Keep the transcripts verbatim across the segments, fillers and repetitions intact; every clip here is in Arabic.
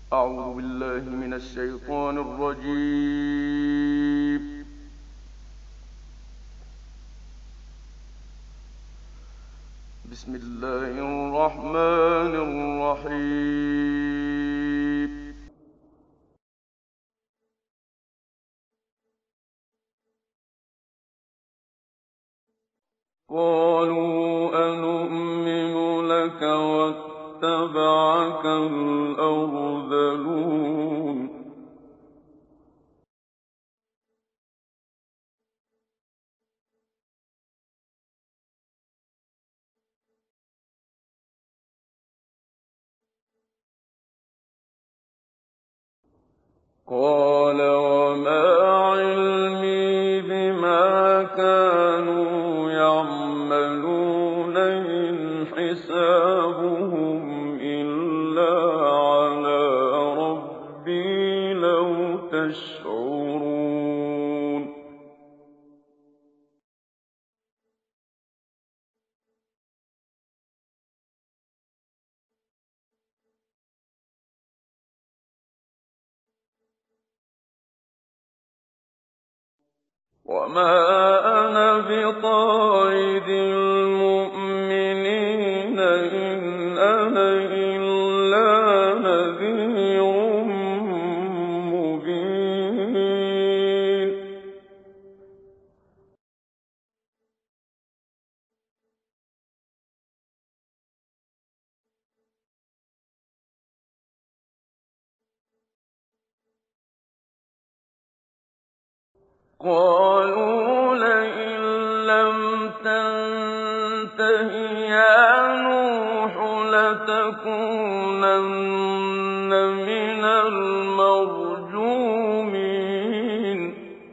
أعوذ بالله من الشيطان الرجيم. بسم الله الرحمن الرحيم. قالوا أنؤمن لك واتبعك الأرذلون. قال وما علمي بما كانوا يعملون إن حسابهم إلا على ربي لو تشعرون. وما أنا بطارد المؤمنين إن أنا إلا نذير مبين. قالوا لئن لم تنته يا نوح لتكونن من المرجومين.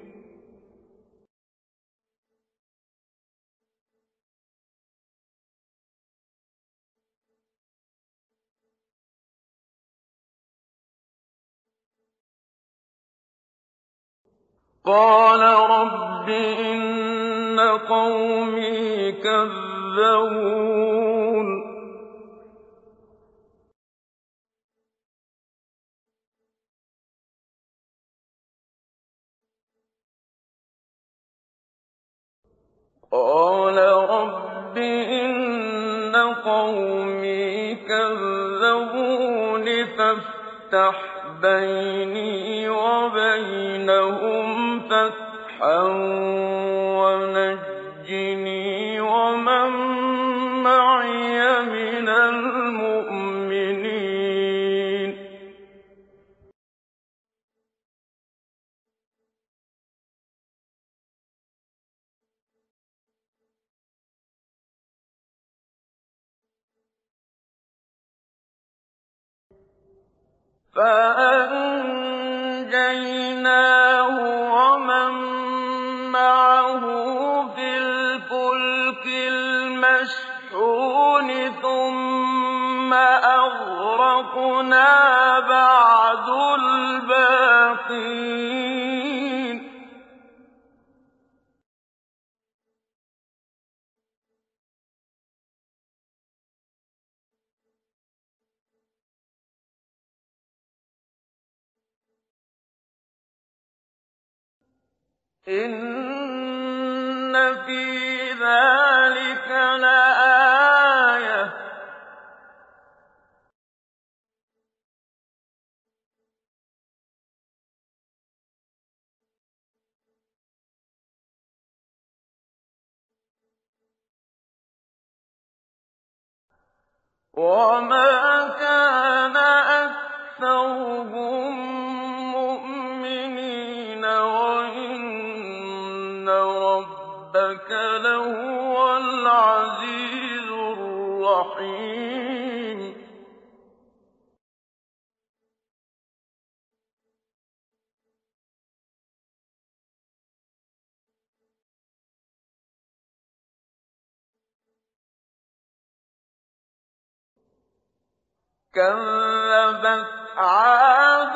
قال رب إن قومي كذبون. قال رب إن قومي كذبون فافتح بيني وبينهم فتحا ونجني ومن معي من المؤمنين. فأنجيناه ومن معه في الفلك المشحون ثم أغرقنا بعد الباقين. إن في ذلك لآية وما كان أكثرهم مؤمنين وإن ربك لهو العزيز الرحيم. كذبت عاد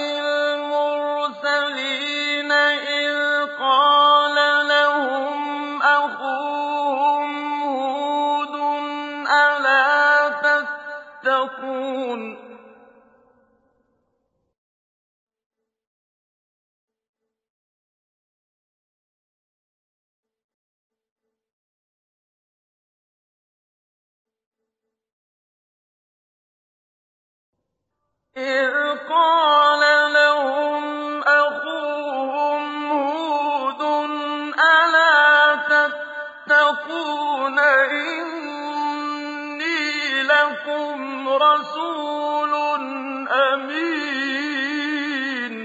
المرسلين إذ قال لهم أخوهم هود ألا تتقون. إِلَيْكُمْ رَسُولٌ أَمِينٌ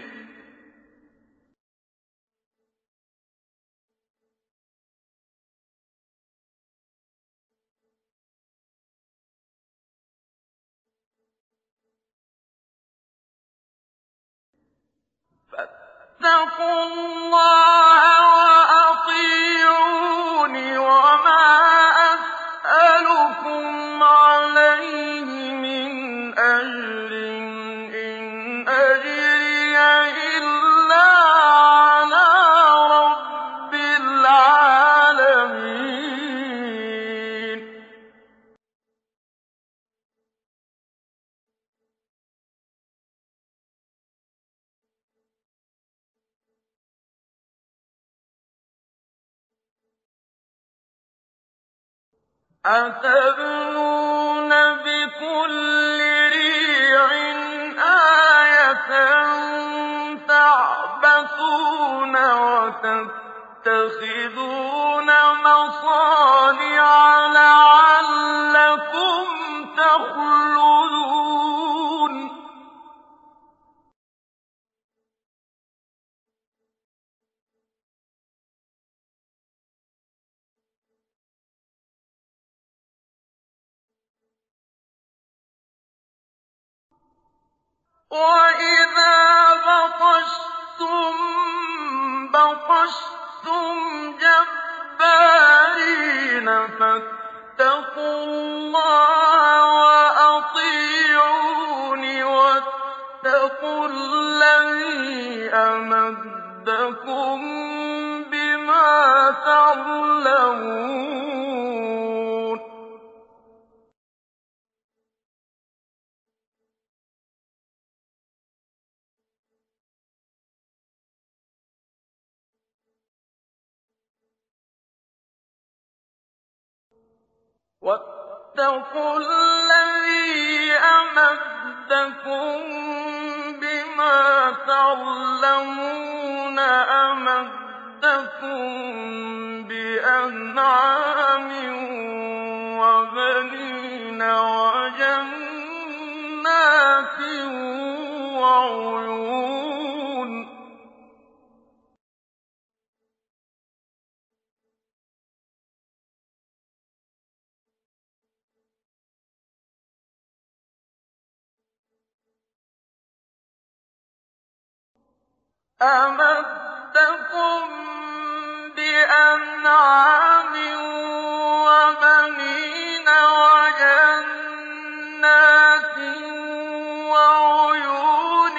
فَاتَّقُوا اللَّهَ وَأَطِيعُونِ ۖ وَمَا أَسْأَلُكُمْ عَلَيْهِ مِنْ أَجْرٍ ۖ إِنْ أَجْرِيَ إِلَّا عَلَىٰ رَبِّ الْعَالَمِينَ أَتَبْنُونَ بِكُلِّ رِيعٍ آيَةً تَعْبَثُونَ وَتَتَّخِذُونَ مَصَانِعَ لَعَلَّكُمْ تَخْلُدُونَ وَإِذَا بَطَشْتُم بَطَشْتُمْ جَبَّارِينَ فَاتَّقُوا اللَّهَ وَأَطِيعُونِ وَاتَّقُوا الَّذِي أَمَدَّكُم بِمَا تَعْلَمُونَ وَاتَّقُوا الَّذِي أَمَدَّكُم بِمَا تَعْلَمُونَ أَمَدَّكُم بِأَنْعَامٍ وَبَنِينَ وَجَنَّاتٍ وَعُيُونٍ أَمَدَّكُم بِأَنْعَامٍ وَبَنِينَ وَجَنَّاتٍ وَعُيُونٍ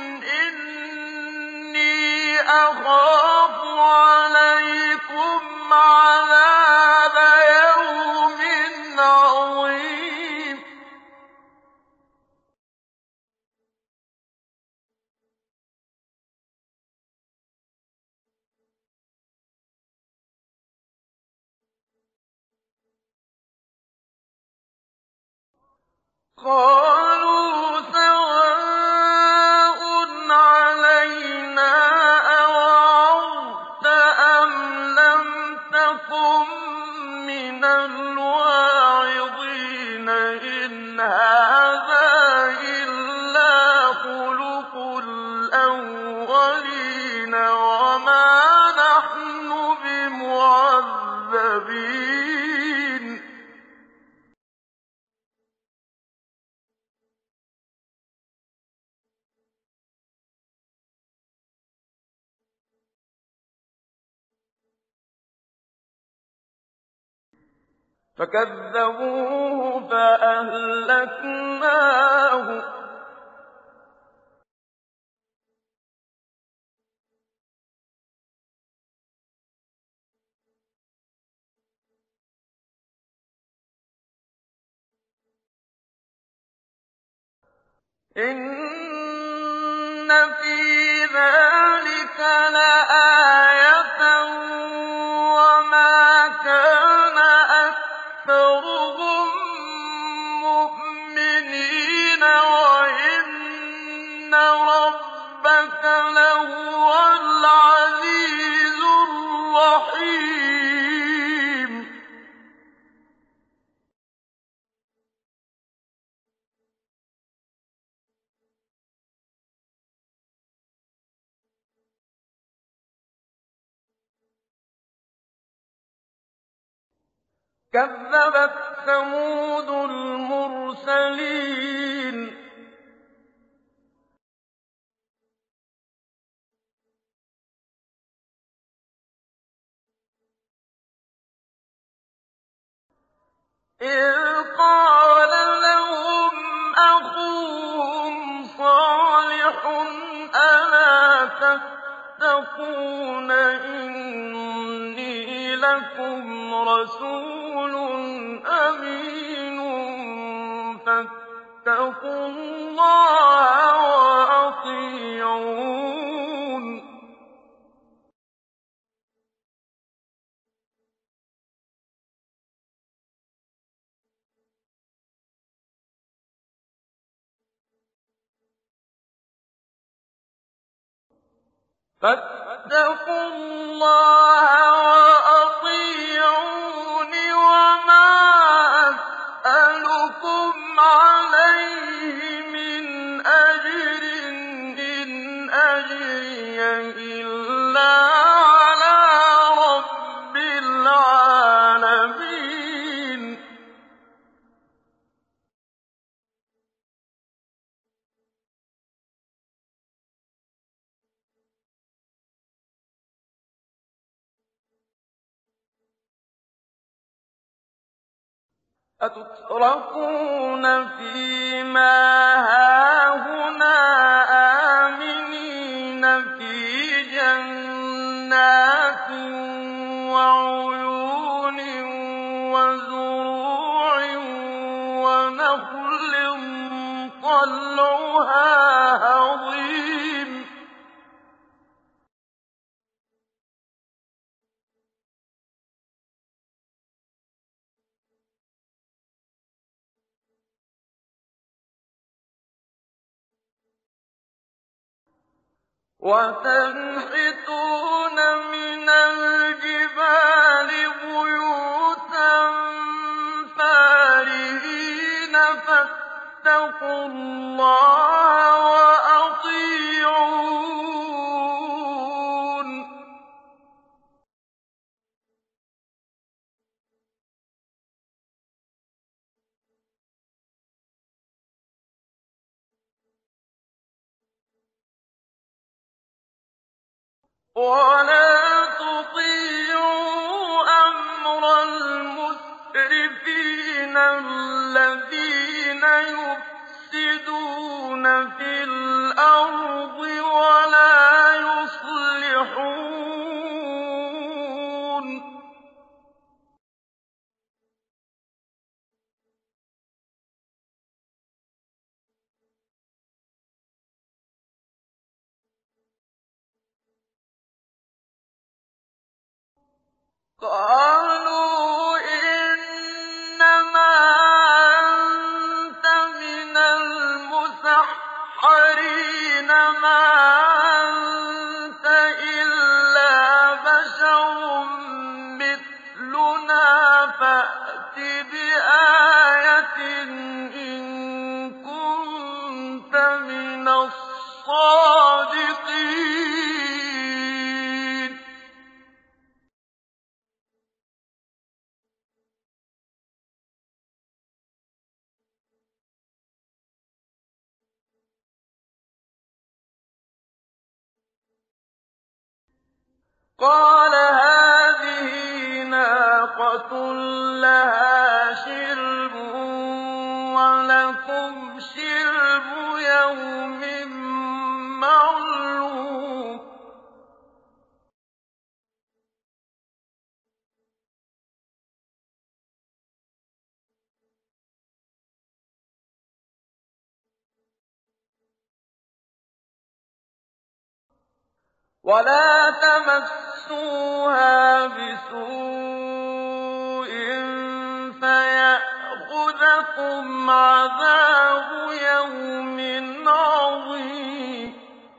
إِنِّي أَخَافُ عَلَيْكُمْ عَذَابَ يَوْمٍ عَظِيمٍ قَالُوا سَوَاءٌ عَلَيْنَا أَوَعَظْتَ أَمْ لَمْ تَكُن مِّنَ الْوَاعِظِينَ إِنْ هَٰذَا إِلَّا خُلُقُ الْأَوَّلِينَ وَمَا نَحْنُ بِمُعَذَّبِينَ فَكَذَّبُوهُ فَأَهْلَكْنَاهُ ۖ إِنَّ فِي ذَٰلِكَ لَآيَةً ۖ وَمَا كَانَ أَكْثَرُهُم مُّؤْمِنِينَ وَإِنَّ رَبَّكَ لَهُوَ الْعَزِيزُ الرَّحِيمُ كَذَّبَتْ ثَمُودُ الْمُرْسَلِينَ إِذْ قَالَ لَهُمْ أَخُوهُمْ صَالِحٌ أَلَا تَتَّقُونَ إِنِّي لَكُمْ رَسُولٌ أَمِينٌ فَاتَّقُوا اللَّهَ وَأَطِيعُونِ فَاتَّقُوا اللَّهَ وَأَطِيعُونِ وَمَا أَسْأَلُكُمْ عَلَيْهِ مِنْ أَجْرٍ ۖ إِنْ أَجْرِيَ إِلَّا عَلَىٰ رَبِّ الْعَالَمِينَ أَتُتْرَكُونَ فِي مَا هَاهُنَا آمِنِينَ فِي جَنَّاتٍ وَعُيُونٍ وَزُرُوعٍ وَنَخْلٍ طَلْعُهَا هَضِيمٌ وَتَنْحِتُونَ مِنَ الْجِبَالِ بُيُوتًا فَارِهِينَ فَاتَّقُوا اللَّهَ وَأَطِيعُونِ وَلَا تُطِيعُوا أَمْرَ الْمُسْرِفِينَ الَّذِينَ يُفْسِدُونَ فِي الْأَرْضِ وَلَا يُصْلِحُونَ قَالُوا إِنَّمَا أَنتَ مِنَ الْمُسَحَّرِينَ مَا أَنتَ إِلَّا بَشَرٌ مِّثْلُنَا فَأْتِ بِآيَةٍ إِن كُنتَ مِنَ الصَّادِقِينَ قَالَ هَٰذِهِ نَاقَةٌ لَّهَا شِرْبٌ وَلَكُمْ شِرْبُ يَوْمٍ مَّعْلُومٍ وَلَا تَمَسُّوهَا بِسُوءٍ فَيَأْخُذَكُمْ عَذَابُ يَوْمٍ عَظِيمٍ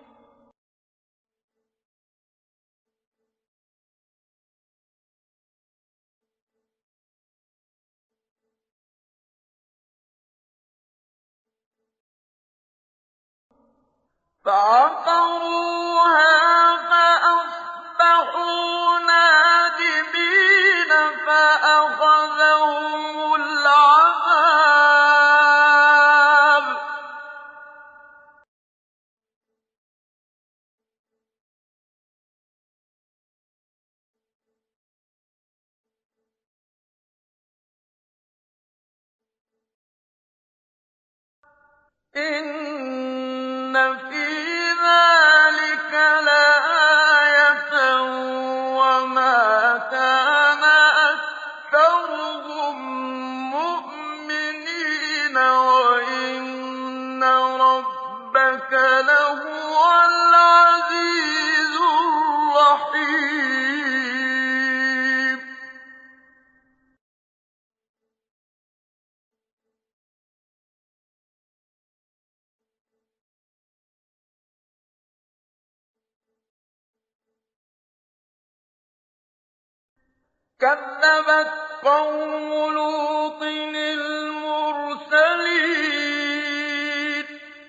فَعَقَرُوهَا فَأَصْبَحُوا نَادِمِينَ فَأَخَذَهُمُ إِنَّ فِي ذَٰلِكَ لَآيَةً ۖ وَمَا كَانَ أَكْثَرُهُم مُّؤْمِنِينَ وَإِنَّ رَبَّكَ لَهُوَ الْعَزِيزُ الرَّحِيمُ. كَذَّبَتْ قَوْمُ لُوطٍ الْمُرْسَلِينَ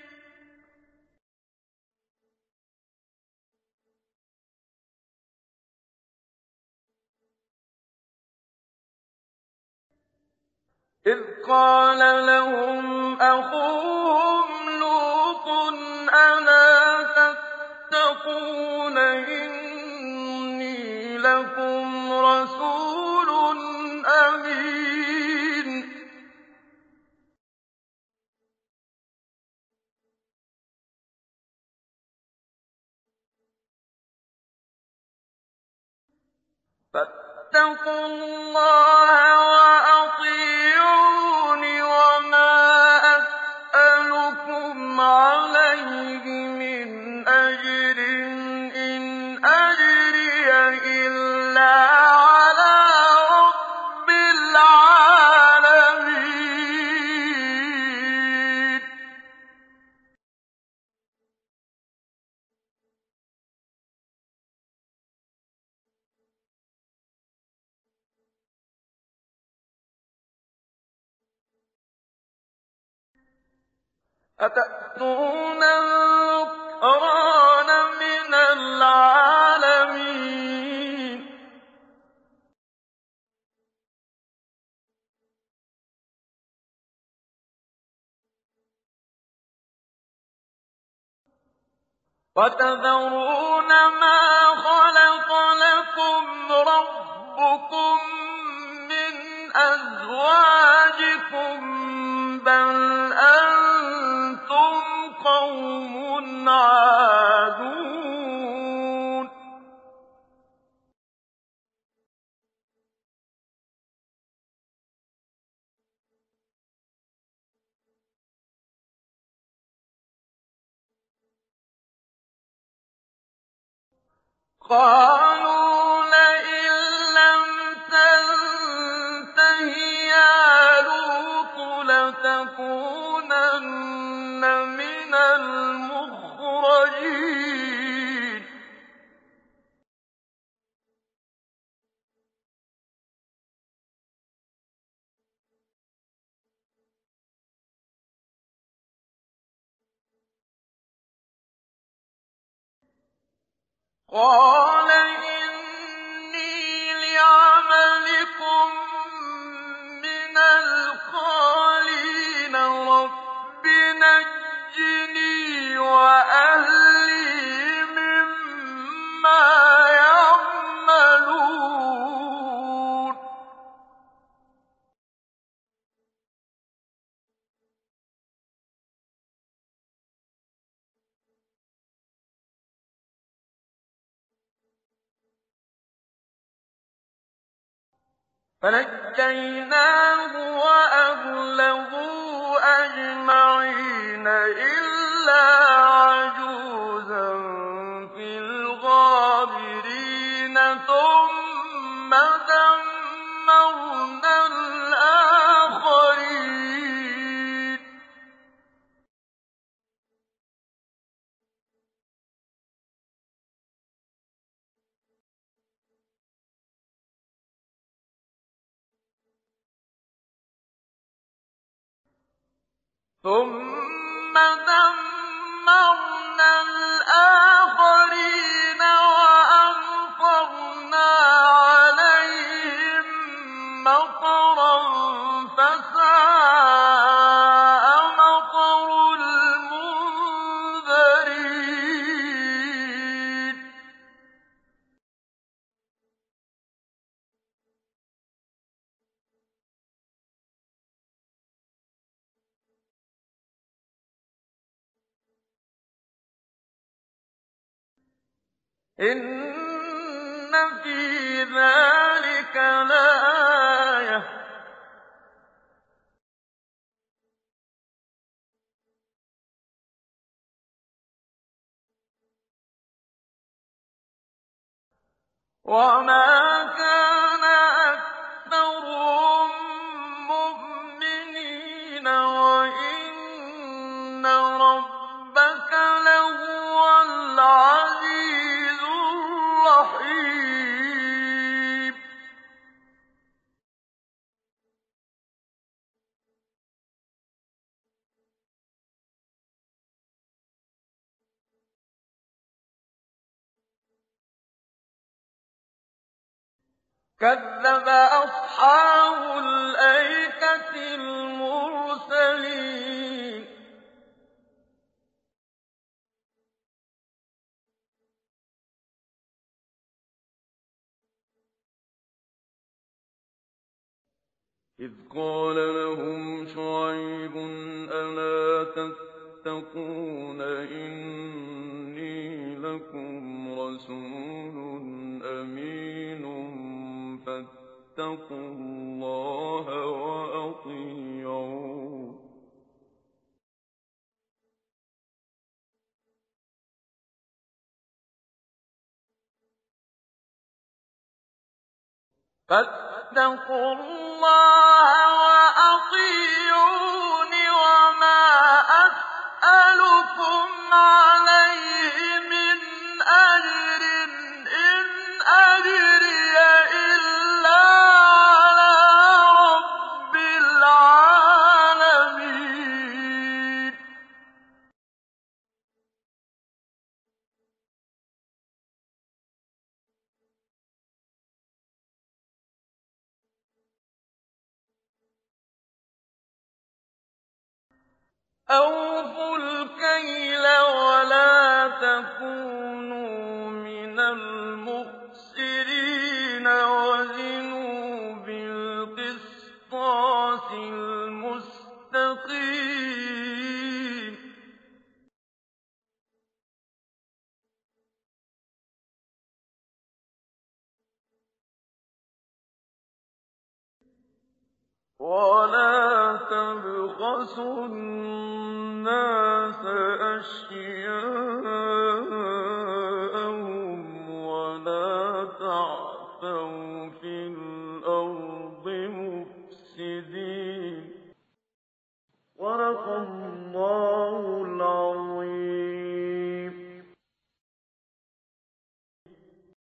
إِذْ قَالَ لَهُمْ أَخُوهُمْ لُوطٌ أَلَا تَتَّقُونَ إِنِّي لَكُمْ رَسُولٌ أَمِينٌ فَاتَّقُوا اللَّهَ وَأَطِيعُونِ وَمَا أَسْأَلُكُمْ عَلَيْهِ مِنْ أَجْرٍ ۖ إِنْ أَجْرِيَ إِلَّا عَلَىٰ رَبِّ الْعَالَمِينَ أَتَأْتُونَ الذُّكْرَانَ مِنَ الْعَالَمِينَ وَتَذَرُونَ مَا خَلَقَ لَكُمْ رَبُّكُم مِّنْ أَزْوَاجِكُم ۚ بَلْ أَنتُمْ قَوْمٌ عَادُونَ قَالُوا لَئِن لَّمْ تَنتَهِ يَا لُوطُ لَتَكُونَنَّ مِنَ الْمُخْرَجِينَ قَالَ إِنِّي لِعَمَلِكُم مِّنَ الْقَالِينَ رَبِّ نَجِّنِي وَأَهْلِي مِمَّا يَعْمَلُونَ فَنَجَّيْنَاهُ وَأَهْلَهُ أَجْمَعِينَ إِلَّا عَجُوزًا فِي الْغَابِرِينَ ثُمَّ دَمَّرْنَا الْآخَرِينَ ثُمَّ دَمَّرْنَا الْآخَرِينَ وَأَمْطَرْنَا عَلَيْهِم مَّطَرًا ۖ فَسَاءَ مَطَرُ الْمُنذَرِينَ إِنَّ فِي ذَٰلِكَ لَآيَةً ۖ وَمَا كَانَ أَكْثَرُهُم مُّؤْمِنِينَ وَإِنَّ رَبَّكَ لَهُوَ الْعَزِيزُ الرَّحِيمُ كَذَّبَ أَصْحَابُ الْأَيْكَةِ الْمُرْسَلِينَ إِذْ قَالَ لَهُمْ شُعَيْبٌ أَلَا تَتَّقُونَ إِنِّي لَكُمْ رَسُولٌ أَمِينٌ فَاتَّقُوا اللَّهَ وَأَطِيعُونِ فَاتَّقُوا اللَّهَ وَأَطِيعُونِ وَمَا أَسْأَلُكُمْ عَلَيْهِ مِنْ أَجْرٍ ۖ إِنْ أَجْرِيَ إِلَّا عَلَىٰ رَبِّ الْعَالَمِينَ أَوْفُوا الْكَيْلَ وَلَا تَكُونُوا مِنَ الْمُخْسِرِينَ وَزِنُوا بِالْقِسْطَاسِ الْمُسْتَقِيمِ وَلَا تَبْخَسُوا النَّاسَ أَشْيَاءَهُمْ وَلَا تَعْثَوْا فِي الْأَرْضِ مُفْسِدِينَ صدق الله